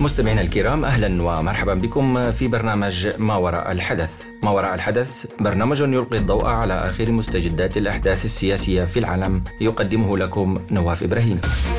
مستمعينا الكرام، أهلا ومرحبا بكم في برنامج ما وراء الحدث. ما وراء الحدث برنامج يلقي الضوء على آخر مستجدات الأحداث السياسية في العالم، يقدمه لكم نواف إبراهيم.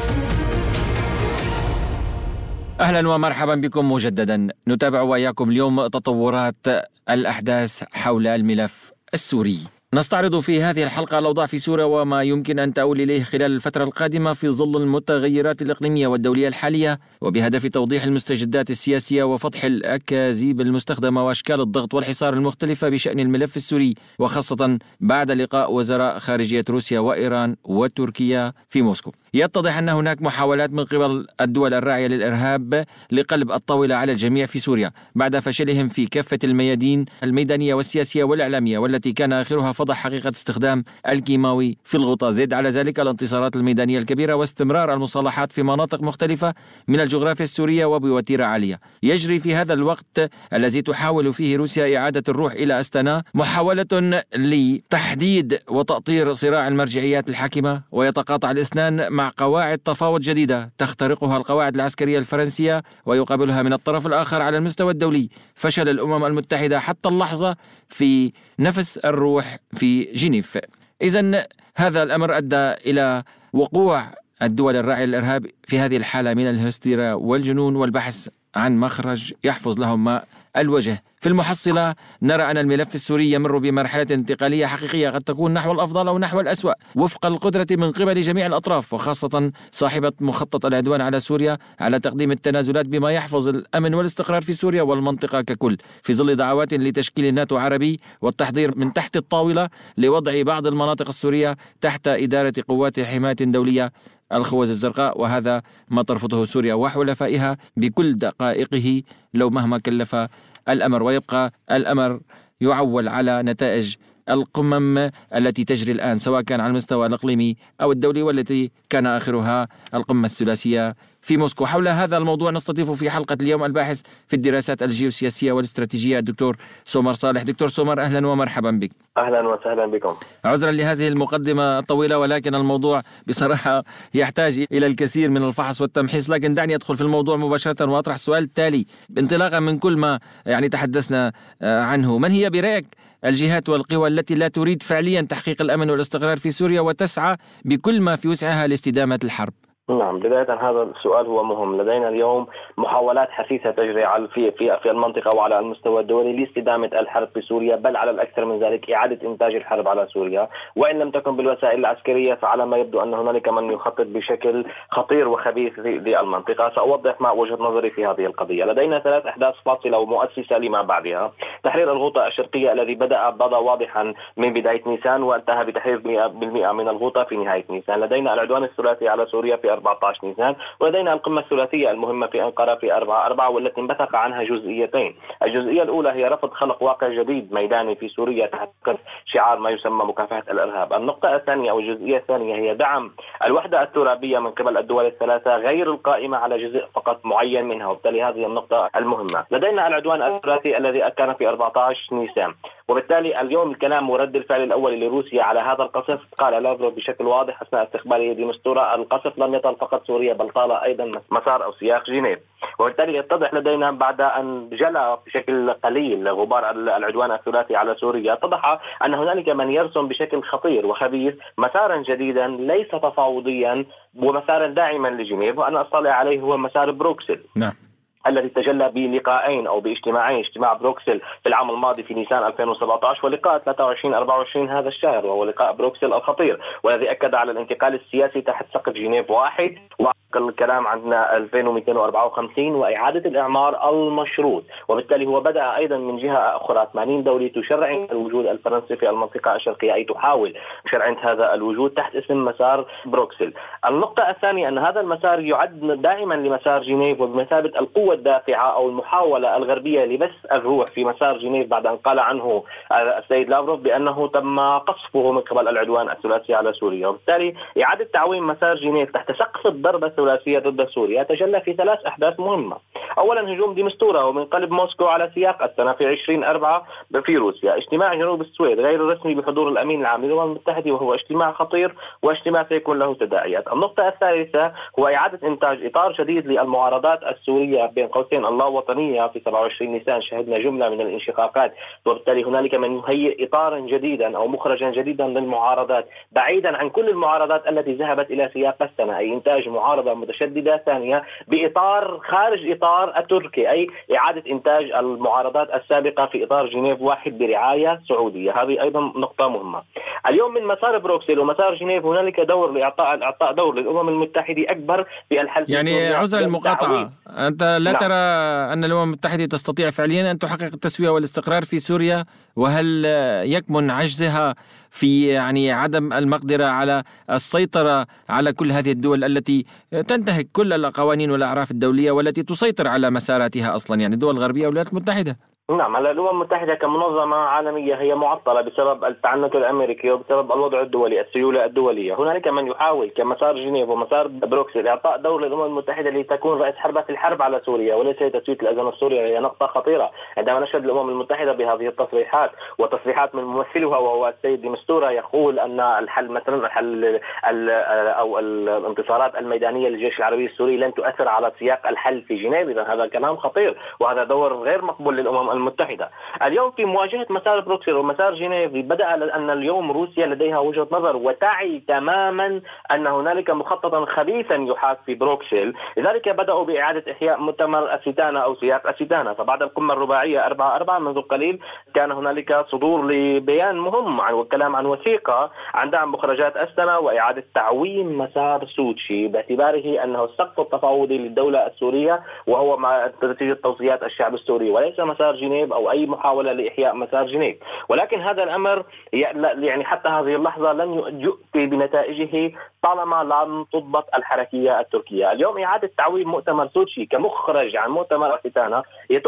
أهلا ومرحبا بكم مجددا. نتابع وإياكم اليوم تطورات الأحداث حول الملف السوري. نستعرض في هذه الحلقة الأوضاع في سوريا وما يمكن أن تؤول إليه خلال الفترة القادمة في ظل المتغيرات الإقليمية والدولية الحالية، وبهدف توضيح المستجدات السياسية وفتح الأكاذيب المستخدمة وأشكال الضغط والحصار المختلفة بشأن الملف السوري، وخاصة بعد لقاء وزراء خارجية روسيا وإيران وتركيا في موسكو. يتضح أن هناك محاولات من قبل الدول الراعية للإرهاب لقلب الطاولة على الجميع في سوريا بعد فشلهم في كافة الميادين الميدانية والسياسية والإعلامية، والتي كان آخرها فضح حقيقة استخدام الكيماوي في الغوطة. زد على ذلك الانتصارات الميدانية الكبيرة واستمرار المصالحات في مناطق مختلفة من الجغرافيا السورية وبوتيرة عالية. يجري في هذا الوقت الذي تحاول فيه روسيا إعادة الروح إلى أستانا محاولة لتحديد وتأطير صراع المرجعيات الحاكمة، ويتقاطع الاثنان مع قواعد تفاوض جديدة تخترقها القواعد العسكرية الفرنسية ويقابلها من الطرف الآخر على المستوى الدولي فشل الأمم المتحدة حتى اللحظة في نفس الروح في جنيف. إذن هذا الأمر أدى إلى وقوع الدول الراعية للإرهاب في هذه الحالة من الهستيريا والجنون والبحث عن مخرج يحفظ لهم ماء الوجه. في المحصلة نرى أن الملف السوري يمر بمرحلة انتقالية حقيقية قد تكون نحو الأفضل أو نحو الأسوأ وفق القدرة من قبل جميع الأطراف، وخاصة صاحبة مخطط العدوان على سوريا على تقديم التنازلات بما يحفظ الأمن والاستقرار في سوريا والمنطقة ككل، في ظل دعوات لتشكيل الناتو عربي والتحضير من تحت الطاولة لوضع بعض المناطق السورية تحت إدارة قوات حماية دولية الخوذ الزرقاء، وهذا ما ترفضه سوريا وحلفائها بكل دقائقه لو مهما كلف الأمر. ويبقى الأمر يعول على نتائج القمم التي تجري الآن سواء كان على المستوى الإقليمي أو الدولي، والتي كان آخرها القمة الثلاثية في موسكو. حول هذا الموضوع نستضيف في حلقة اليوم الباحث في الدراسات الجيوسياسية والاستراتيجية الدكتور سومر صالح. دكتور سومر، أهلا ومرحبا بك. أهلا وسهلا بكم. عذرا لهذه المقدمة الطويلة، ولكن الموضوع بصراحة يحتاج إلى الكثير من الفحص والتمحيص، لكن دعني أدخل في الموضوع مباشرة وأطرح السؤال التالي انطلاقا من كل ما تحدثنا عنه. من هي برأيك الجهات والقوى التي لا تريد فعليا تحقيق الأمن والاستقرار في سوريا وتسعى بكل ما في وسعها لاستدامة الحرب؟ نعم، بداية هذا السؤال هو مهم. لدينا اليوم محاولات حثيثة تجري في المنطقة وعلى المستوى الدولي لاستدامة الحرب في سوريا، بل على الأكثر من ذلك إعادة إنتاج الحرب على سوريا، وإن لم تكن بالوسائل العسكرية فعلى ما يبدو أن هنالك من يخطط بشكل خطير وخبيث للمنطقة. سأوضح ما وجهة نظري في هذه القضية. لدينا ثلاث أحداث فاصلة ومؤسسة لما بعدها: تحرير الغوطة الشرقية الذي بدأ واضحا من بداية نيسان وانتهى بتحرير 100% من الغوطة في نهاية نيسان. لدينا العدوان الثلاثي على سوريا في 14 نيسان، ولدينا القمة الثلاثية المهمة في أنقرة في 4/4، والتي انبثق عنها جزئيتين. الجزئية الأولى هي رفض خلق واقع جديد ميداني في سوريا تحت شعار ما يسمى مكافحة الإرهاب. النقطة الثانية أو الجزئية الثانية هي دعم الوحدة الترابية من قبل الدول الثلاثة غير القائمة على جزء فقط معين منها، وبالتالي هذه النقطة المهمة. لدينا العدوان الثلاثي الذي كان في 14 نيسان، وبالتالي اليوم الكلام ورد الفعل الأول لروسيا على هذا القصف. قال لافروف بشكل واضح أثناء استقباله ديمستورا: القصف لم يطل فقط سوريا بل طال أيضا مسار أو سياق جنيف. وبالتالي يتضح لدينا بعد أن جلى بشكل قليل غبار العدوان الثلاثي على سوريا، اتضح أن هنالك من يرسم بشكل خطير وخبيث مسارا جديدا ليس تفاوضيا ومسارا داعما لجنيف، وأنا أطلع عليه هو مسار بروكسل. نعم. الذي تجلى بلقاءين أو باجتماعين: اجتماع بروكسل في العام الماضي في نيسان 2017، ولقاء 23-24 هذا الشهر، وهو لقاء بروكسل الخطير، والذي أكد على الانتقال السياسي تحت سقف جنيف واحد، الكلام عن 2254 وإعادة الإعمار المشروط. وبالتالي هو بدأ أيضا من جهة أخرى 80 دولة تشرع الوجود الفرنسي في المنطقة الشرقية، أي تحاول شرع هذا الوجود تحت اسم مسار بروكسل. النقطة الثانية أن هذا المسار يعد دائما لمسار جنيف وبمثابة القوة الدافعة أو المحاولة الغربية لبث الروح في مسار جنيف، بعد أن قال عنه السيد لافروف بأنه تم قصفه من قبل العدوان الثلاثي على سوريا. وبالتالي إعادة تعويم مسار جنيف تحت سقف الضربة الثلاثية ضد سوريا تجلى في ثلاث أحداث مهمة. أولا هجوم ديمستورا ومن قلب موسكو على سياق أستنا في 20/4 في روسيا، اجتماع جنوب السويد غير الرسمي بحضور الأمين العام للأمم المتحدة وهو اجتماع خطير واجتماع سيكون له تداعيات. النقطة الثالثة هو إعادة إنتاج إطار جديد للمعارضات السورية بين قوسين الله وطنية. في 27 نيسان شهدنا جملة من الانشقاقات، وبالتالي هنالك من يهيئ إطارا جديدا أو مخرجا جديدا للمعارضات بعيدا عن كل المعارضات التي ذهبت إلى سياق السنة، أي إنتاج معارضة متشددة ثانية بإطار خارج إطار التركي، أي إعادة إنتاج المعارضات السابقة في إطار جنيف واحد برعاية سعودية. هذه أيضا نقطة مهمة. اليوم من مسار بروكسل ومسار جنيف هنالك دور لإعطاء دور للأمم المتحدة أكبر في الحل. يعني عذر المقاطعة، أنت لا ترى أن الأمم المتحدة تستطيع فعليا أن تحقق التسوية والاستقرار في سوريا؟ وهل يكمن عجزها في يعني عدم المقدرة على السيطرة على كل هذه الدول التي تنتهك كل القوانين والأعراف الدولية والتي تسيطر على مساراتها أصلا، يعني الدول الغربية والولايات المتحدة؟ نعم، الأمم المتحدة كمنظمة عالمية هي معطلة بسبب التعنت الأمريكي وبسبب الوضع الدولي، السيولة الدولية. هنالك من يحاول كمسار جنيف ومسار بروكسل إعطاء دور للأمم المتحدة لتكون رئيس حربة في الحرب على سوريا وليس تسوية الأزمة السورية. هي نقطة خطيرة عندما نشهد الأمم المتحدة بهذه التصريحات وتصريحات من ممثلها وهو السيد ديمستورا يقول أن الحل مثلا أو الانتصارات الميدانية للجيش العربي السوري لن تؤثر على سياق الحل في جنيف. إذا هذا كلام خطير وهذا دور غير مقبول للأمم المتحدة. اليوم في مواجهة مسار بروكسل ومسار جنيف بدأ أن اليوم روسيا لديها وجهة نظر وتعي تماما أن هنالك مخططا خبيثا يحاك في بروكسل، لذلك بدأوا بإعادة إحياء مؤتمر أستانا أو سياق أستانا. فبعد القمة الرباعية 4/4 منذ قليل كان هنالك صدور لبيان مهم والكلام عن وثيقة عن دعم مخرجات أستنا وإعادة تعويم مسار سوتشي باعتباره أنه السقف التفاوضي للدولة السورية وهو نتيجة توصيات الشعب السوري وليس مسار جنيف أو أي محاولة لإحياء مسار جنيف. ولكن هذا الأمر يعني حتى هذه اللحظة لن يؤتي بنتائجه طالما لم تضبط الحركية التركية. اليوم إعادة تعويم مؤتمر سوتشي كمخرج عن مؤتمر أستانا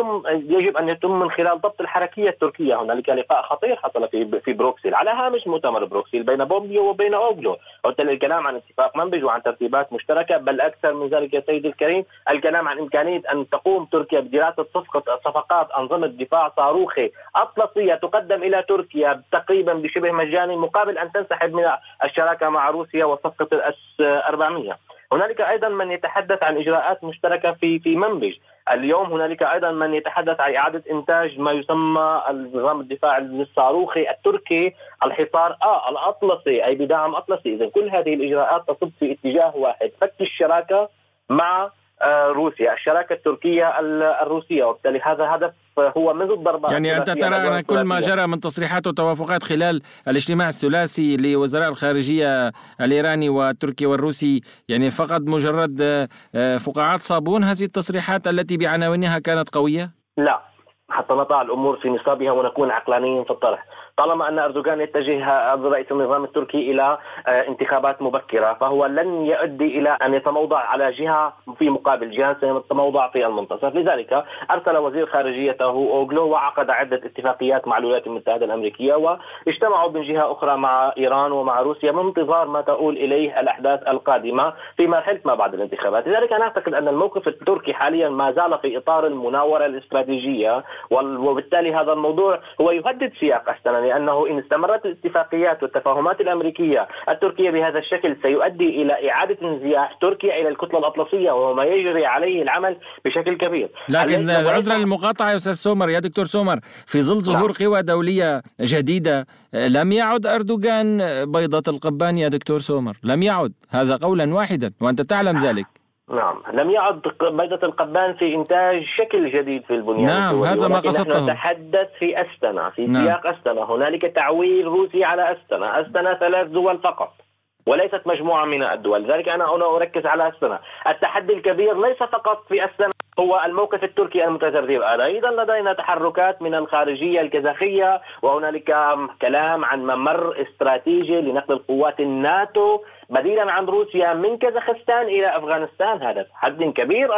يجب أن يتم من خلال ضبط الحركية التركية. هنالك لقاء خطير حصل في بروكسل على هامش مؤتمر بروكسل بين بومبيو وبين أوغلو، وبالتالي الكلام عن اتفاق منبج وعن ترتيبات مشتركة، بل أكثر من ذلك يا سيدي الكريم الكلام عن إمكانية أن تقوم تركيا بدراسة صفقات أنظمة دفاع صاروخي أطلسية تقدم إلى تركيا تقريبا بشبه مجاني مقابل أن تنسحب من الشراكة مع روسيا وصفقة الS-400. هنالك أيضا من يتحدث عن إجراءات مشتركة في منبج. اليوم هنالك أيضا من يتحدث عن إعادة إنتاج ما يسمى نظام الدفاع الصاروخي التركي الحصار الأطلسي أي بدعم أطلسي. إذن كل هذه الإجراءات تصب في اتجاه واحد، فك الشراكة مع روسيا، الشراكة التركية الروسية، وبالتالي هذا هدف هو منذ الضربات. يعني أنت ترى أن كل ما جرى من تصريحات وتوافقات خلال الاجتماع الثلاثي لوزراء الخارجية الإيراني والتركي والروسي يعني فقط مجرد فقاعات صابون هذه التصريحات التي بعناوينها كانت قوية؟ لا، حتى نضع الأمور في نصابها ونكون عقلانيين في الطرح. طالما أن أردوغان يتجه رئيس النظام التركي إلى انتخابات مبكرة فهو لن يؤدي إلى أن يتموضع على جهة في مقابل جهة سيتموضع في المنتصف. لذلك أرسل وزير خارجيته أوغلو وعقد عدة اتفاقيات مع الولايات المتحدة الأمريكية واجتمعوا من جهة أخرى مع إيران ومع روسيا من انتظار ما تؤول إليه الأحداث القادمة في مرحلة ما بعد الانتخابات. لذلك أنا أعتقد أن الموقف التركي حاليا ما زال في إطار المناورة الاستراتيجية، وبالتالي هذا الموضوع هو يهدد سياق أستنا، لأنه إن استمرت الاتفاقيات والتفاهمات الأمريكية التركية بهذا الشكل سيؤدي إلى إعادة انزياح تركيا إلى الكتلة الأطلسية وهو ما يجري عليه العمل بشكل كبير. لكن عذرا للمقاطعة يا أستاذ سومر، يا دكتور سومر، في ظل ظهور قوى دولية جديدة لم يعد أردوغان بيضة القبان يا دكتور سومر، لم يعد، هذا قولا واحدا وأنت تعلم ذلك. نعم، لم يعد بيضة القبان في إنتاج شكل جديد في البنيان. نعم، هذا ما قصدته. نتحدث في أستنا في سياق أستنا. هنالك تعويل روسي على أستنا. أستنا 3 دول فقط وليست مجموعة من الدول، لذلك أنا هنا أركز على أستنا. التحدي الكبير ليس فقط في أستنا هو الموقف التركي المتذبذب، أيضا لدينا تحركات من الخارجية الكازاخية، وهنالك كلام عن ممر استراتيجي لنقل القوات الناتو بديلا عن روسيا من كازاخستان إلى أفغانستان. هذا تحدي كبير أيضا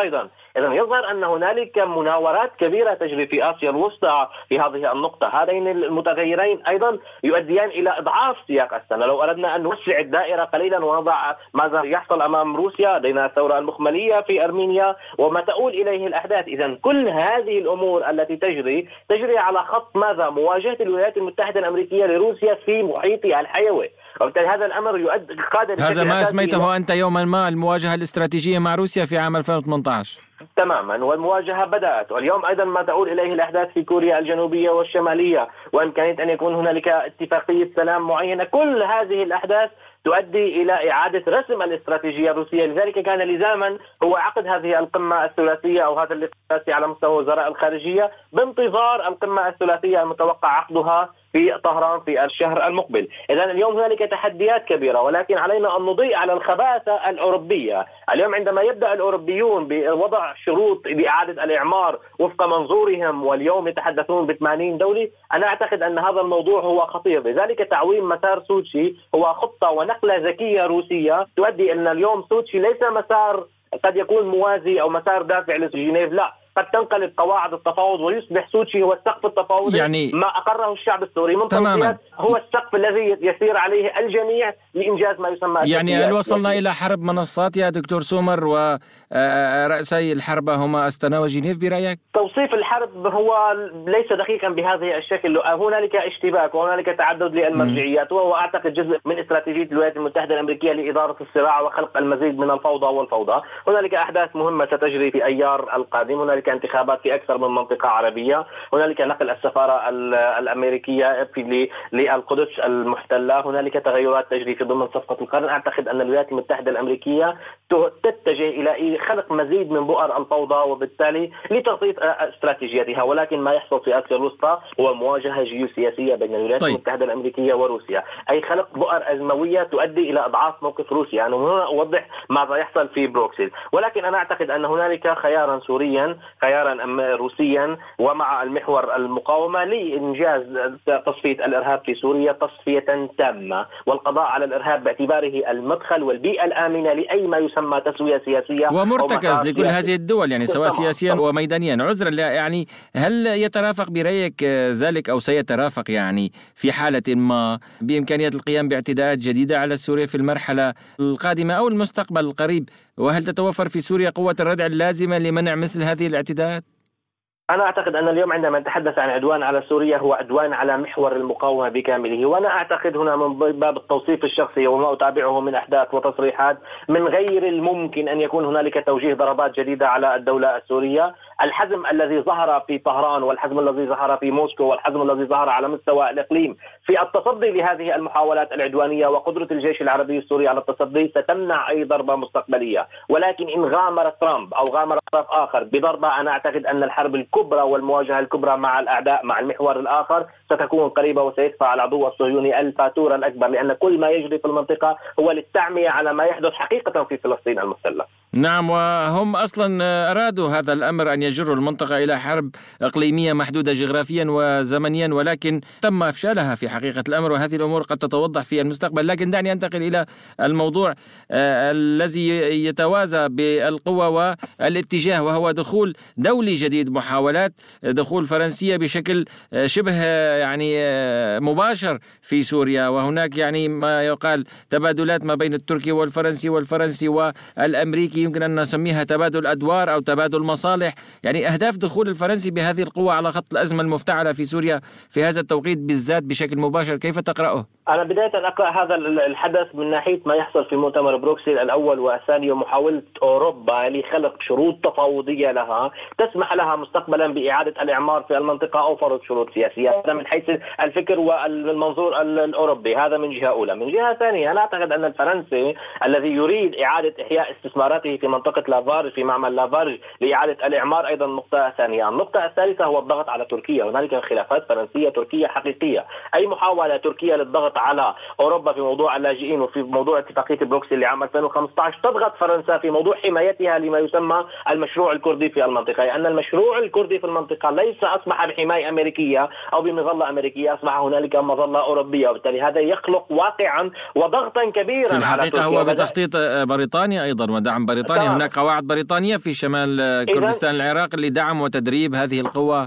إذا يظهر أن هنالك مناورات كبيرة تجري في آسيا الوسطى في هذه النقطة. هذين المتغيرين أيضا يؤديان إلى إضعاف سياق السنة. لو أردنا أن نوسع الدائرة قليلا ونضع ماذا يحصل أمام روسيا، لدينا الثورة المخملية في أرمينيا وما تؤول إليه الأحداث. إذا كل هذه الأمور التي تجري على خط ماذا؟ مواجهة الولايات المتحدة الأمريكية لروسيا في محيطها الحيوي، وبالتالي هذا الأمر يؤدي هذا ما سميته أنت يوما ما المواجهة الاستراتيجية مع روسيا في عام 2018. تماما، والمواجهة بدأت، واليوم أيضا ما تؤول إليه الأحداث في كوريا الجنوبية والشمالية وإمكانية أن يكون هنالك اتفاقية سلام معينة. كل هذه الأحداث تؤدي إلى إعادة رسم الاستراتيجية الروسية. لذلك كان لزاما هو عقد هذه القمة الثلاثية أو هذا اللقاء على مستوى وزراء الخارجية بانتظار القمة الثلاثية المتوقع عقدها في طهران في الشهر المقبل. إذن اليوم هنالك تحديات كبيرة، ولكن علينا أن نضيء على الخباثة الأوروبية. اليوم عندما يبدأ الأوروبيون بوضع شروط لإعادة الإعمار وفق منظورهم، واليوم يتحدثون ب80 دولة، أنا أعتقد أن هذا الموضوع هو خطير. لذلك تعويم مسار سوتشي هو خطة ونقلة ذكية روسية تؤدي أن اليوم سوتشي ليس مسار قد يكون موازي أو مسار دافع لجنيف، لا، قد تنقلب قواعد التفاوض ويصبح سوتشي هو السقف التفاوضي. يعني ما أقره الشعب السوري من توصيات هو السقف الذي يسير عليه الجميع لإنجاز ما يسمى. يعني هل وصلنا إلى حرب منصات يا دكتور سومر، ورأسي الحرب هما أستنا وجنيف برأيك؟ توصيف الحرب هو ليس دقيقا بهذا الشكل. هنالك اشتباك وهنالك تعدد للمرجعيات، وهو أعتقد جزء من استراتيجية الولايات المتحدة الأمريكية لإدارة الصراع وخلق المزيد من الفوضى والفوضى. هنالك أحداث مهمة ستجري في أيار القادم، هنالك انتخابات في أكثر من منطقة عربية، هنالك نقل السفارة الأمريكية للقدس المحتلة، هنالك تغيرات تجري في ضمن صفقة القرن. أعتقد أن الولايات المتحدة الأمريكية تتجه إلى خلق مزيد من بؤر الفوضى وبالتالي لتغطية استراتيجيتها. ولكن ما يحصل في آسيا الوسطى هو مواجهة جيوسياسية بين الولايات المتحدة الأمريكية وروسيا، أي خلق بؤر أزموية تؤدي إلى إضعاف موقف روسيا. أنا هنا أوضح ماذا يحصل في بروكسل، ولكن أنا أعتقد أن هنالك خيارا سوريا، خيارا روسيا، ومع المحور المقاومة لإنجاز تصفية الإرهاب في سوريا تصفية تامة، والقضاء على الإرهاب باعتباره المدخل والبيئة الآمنة لأي ما يسمى تسوية سياسية ومرتكز لكل هذه الدول، يعني سواء سياسيا وميدانيا. عذرا، يعني هل يترافق برأيك ذلك أو سيترافق يعني في حالة ما بإمكانية القيام باعتداءات جديدة على سوريا في المرحلة القادمة أو المستقبل القريب؟ وهل تتوفر في سوريا قوة الردع اللازمة لمنع مثل هذه الاعتداءات؟ أنا أعتقد أن اليوم عندما نتحدث عن عدوان على سوريا هو عدوان على محور المقاومة بكامله، وأنا أعتقد هنا من باب التوصيف الشخصي وما أتابعه من أحداث وتصريحات من غير الممكن أن يكون هنالك توجيه ضربات جديدة على الدولة السورية. الحزم الذي ظهر في طهران والحزم الذي ظهر في موسكو والحزم الذي ظهر على مستوى الإقليم في التصدي لهذه المحاولات العدوانية وقدرة الجيش العربي السوري على التصدي ستمنع أي ضربة مستقبلية. ولكن إن غامر ترامب أو غامر طرف آخر بضربة، أنا أعتقد أن الحرب الكبرى والمواجهة الكبرى مع الأعداء مع المحور الآخر ستكون قريبة، وسيدفع العدو الصهيوني الفاتورة الأكبر، لأن كل ما يجري في المنطقة هو للتعمية على ما يحدث حقيقة في فلسطين المحتلة. نعم، وهم أصلا أرادوا هذا الأمر أن يجروا المنطقة إلى حرب إقليمية محدودة جغرافيا وزمنيا، ولكن تم إفشالها في حقيقة الأمر، وهذه الأمور قد تتوضح في المستقبل. لكن دعني أنتقل إلى الموضوع الذي يتوازى بالقوة والاتجاه، وهو دخول دولي جديد، محاولات دخول فرنسية بشكل شبه يعني مباشر في سوريا، وهناك يعني ما يقال تبادلات ما بين التركي والفرنسي والأمريكي، يمكن أن نسميها تبادل أدوار أو تبادل مصالح. يعني أهداف دخول الفرنسي بهذه القوة على خط الأزمة المفتعلة في سوريا في هذا التوقيت بالذات بشكل مباشر، كيف تقرأه؟ أنا بداية أقرأ هذا الحدث من ناحية ما يحصل في مؤتمر بروكسل الأول والثاني، ومحاولة أوروبا لخلق شروط تفاوضية لها تسمح لها مستقبلا بإعادة الإعمار في المنطقة أو فرض شروط سياسية. هذا من حيث الفكر والمنظور الأوروبي، هذا من جهة أولى. من جهة ثانية أنا أعتقد أن الفرنسي الذي يريد إعادة إحياء استثماراته في منطقة لافارج في معمل لافارج لإعادة الإعمار أيضا نقطة ثانية. النقطة الثالثة هو الضغط على تركيا. هنالك خلافات فرنسية تركية حقيقية، أي محاولة تركيا للضغط على أوروبا في موضوع اللاجئين وفي موضوع اتفاقية بروكسل لعام 2015 تضغط فرنسا في موضوع حمايتها لما يسمى المشروع الكردي في المنطقة، لأن المشروع الكردي في المنطقة ليس أصبح بحماية أمريكية أو بمظلة أمريكية، أصبح هنالك مظلة أوروبية، وبالتالي هذا يخلق واقعا وضغطا كبيرا في الحقيقة على تركيا. هو بتخطيط بريطانيا أيضا ودعم بريطانيا. هناك قواعد بريطانية في شمال كردستان العراق لدعم وتدريب هذه القوى.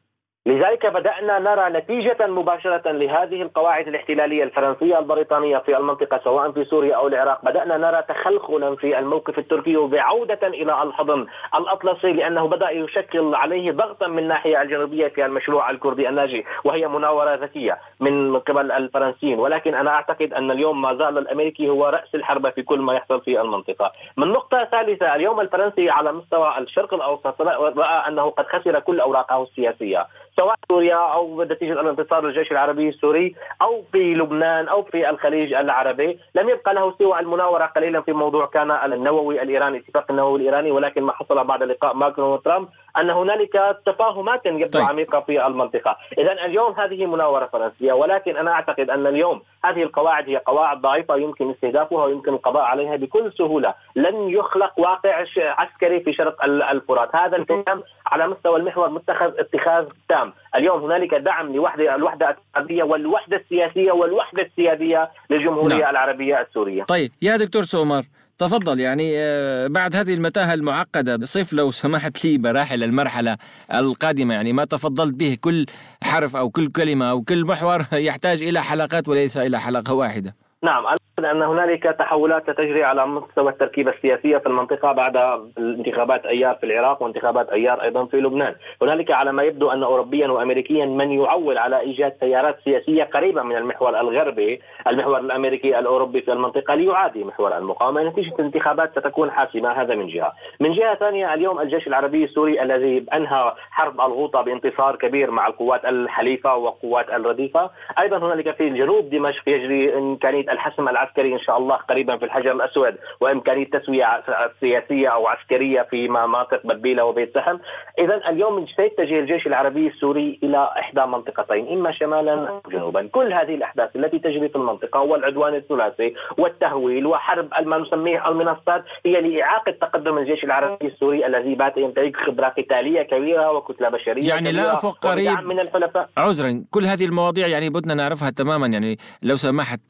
لذلك بدأنا نرى نتيجة مباشرة لهذه القواعد الاحتلالية الفرنسية البريطانية في المنطقة سواء في سوريا أو العراق. بدأنا نرى تخلخلا في الموقف التركي وبعودة إلى الحضن الأطلسي، لأنه بدأ يشكل عليه ضغطا من الناحية الجنوبية في المشروع الكردي الناجي، وهي مناورة ذكية من قبل الفرنسيين. ولكن أنا أعتقد أن اليوم ما زال الأمريكي هو رأس الحربة في كل ما يحصل في المنطقة. من نقطة ثالثة، اليوم الفرنسي على مستوى الشرق الأوسط رأى أنه قد خسر كل أوراقه السياسية، سواء سوريا أو نتيجة الانتصار للجيش العربي السوري أو في لبنان أو في الخليج العربي. لم يبقى له سوى المناورة قليلا في موضوع كان النووي الإيراني، اتفاق النووي الإيراني. ولكن ما حصل بعد لقاء ماكرون وترامب أن هنالك تفاهمات يبدو عميقة في المنطقة. إذن اليوم هذه مناورة فرنسية، ولكن أنا أعتقد أن اليوم هذه القواعد هي قواعد ضعيفة يمكن استهدافها ويمكن القضاء عليها بكل سهولة. لن يخلق واقع عسكري في شرق الفرات. هذا الكلام على مستوى المحور متخذ اتخاذ تام. اليوم هنالك دعم الوحدة العربية والوحدة السياسية والوحدة السيادية للجمهورية العربية السورية. طيب يا دكتور سومر، تفضل. يعني بعد هذه المتاهة المعقدة، صف لو سمحت لي مراحل المرحلة القادمة، يعني ما تفضلت به، كل حرف أو كل كلمة أو كل محور يحتاج إلى حلقات وليس إلى حلقة واحدة. نعم، أن هنالك تحولات ستجري على مستوى التركيبة السياسية في المنطقة بعد انتخابات أيار في العراق وانتخابات أيار أيضا في لبنان. هنالك على ما يبدو أن أوروبيا وأمريكيا من يعول على إيجاد تيارات سياسية قريبة من المحور الغربي، المحور الأمريكي الأوروبي في المنطقة، ليعادي محور المقاومة. نتيجة الانتخابات ستكون حاسمة. هذا من جهة. من جهة ثانية، اليوم الجيش العربي السوري الذي أنهى حرب الغوطة بانتصار كبير مع القوات الحليفة وقوات الرديفة، أيضا هنالك في جنوب دمشق يجري إمكانية الحسم العسكري إن شاء الله قريبا في الحجر الأسود، وإمكانية تسوية سياسية أو عسكرية في مناطق بدبيلة وبيت سحم. إذن اليوم سيتجه الجيش العربي السوري إلى إحدى منطقتين، إما شمالا أو جنوبا. كل هذه الأحداث التي تجري في المنطقة والعدوان الثلاثي والتهويل وحرب ما نسميه المنصات هي لإعاقة تقدم الجيش العربي السوري الذي بات يمتلك خبرة قتالية كبيرة وكتلة بشرية يعني لا أفق قريب من الحلفاء. عذرا، كل هذه المواضيع يعني بدنا نعرفها تماما. يعني لو سمحت،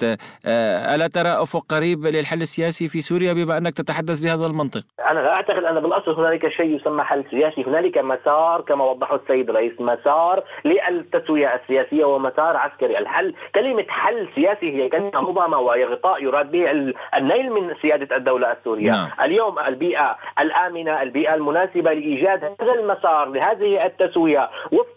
ألا ترى أفق قريب للحل السياسي في سوريا بما أنك تتحدث بهذا المنطق؟ أنا لا أعتقد أن بالأصل هنالك شيء يسمى حل سياسي. هنالك مسار كما وضحه السيد الرئيس، مسار للتسوية السياسية ومسار عسكري. الحل، كلمة حل سياسي هي كلمة مبهمة وهي غطاء يراد به النيل من سيادة الدولة السورية. نعم. اليوم البيئة الآمنة، البيئة المناسبة لإيجاد هذا المسار لهذه التسوية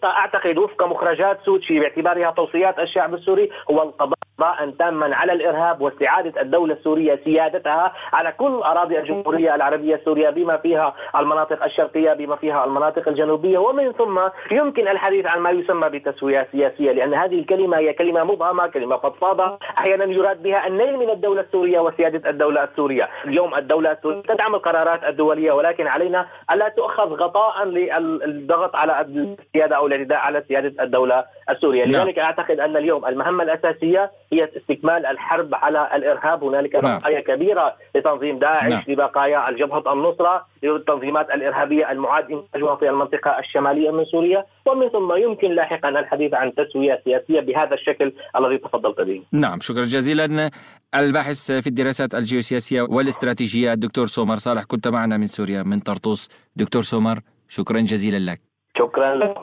وفق مخرجات سوتشي باعتبارها توصيات الشعب السوري، هو القضاء تاما على الإرهاب واستعادة الدولة السورية سيادتها على كل أراضي الجمهورية العربية السورية بما فيها المناطق الشرقية بما فيها المناطق الجنوبية. ومن ثم يمكن الحديث عن ما يسمى بتسوية سياسية، لأن هذه الكلمة هي كلمة مبهمة، كلمة فضفاضة، أحيانا يراد بها النيل من الدولة السورية وسيادة الدولة السورية. اليوم الدولة السورية تدعم القرارات الدولية، ولكن علينا ألا تؤخذ غطاء للضغط على السيادة أو الاعتداء على سيادة الدولة السورية. لذلك أعتقد أن اليوم المهمة الأساسية هي استكمال الحرب على الإرهاب. هنالك بقايا كبيرة لتنظيم داعش، لبقايا الجبهة النصرة، للتنظيمات الإرهابية المعاد إنتاجها في المنطقة الشمالية من سوريا. ومن ثم يمكن لاحقا الحديث عن تسوية سياسية بهذا الشكل الذي تفضلت به. نعم، شكرا جزيلا. الباحث في الدراسات الجيوسياسية والاستراتيجية الدكتور سومر صالح، كنت معنا من سوريا من طرطوس. دكتور سومر، شكرا جزيلا لك. شكرا لكم.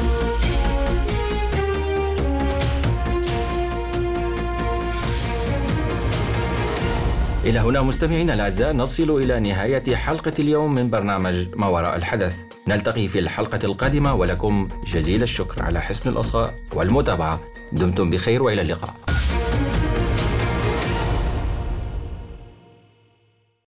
إلى هنا مستمعينا الأعزاء نصل إلى نهاية حلقة اليوم من برنامج ما وراء الحدث. نلتقي في الحلقة القادمة، ولكم جزيل الشكر على حسن الإصغاء والمتابعة. دمتم بخير وإلى اللقاء.